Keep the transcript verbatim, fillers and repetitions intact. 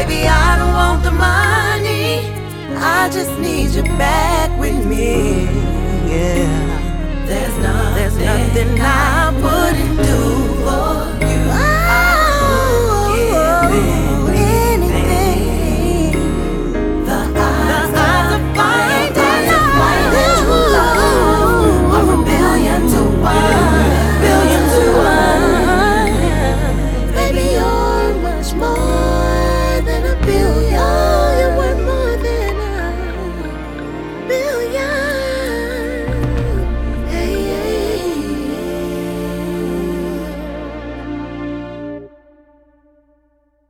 Baby, I don't want the money, I just need you back with me. Yeah. There's nothing, There's nothing I wouldn't do for you. I would give it.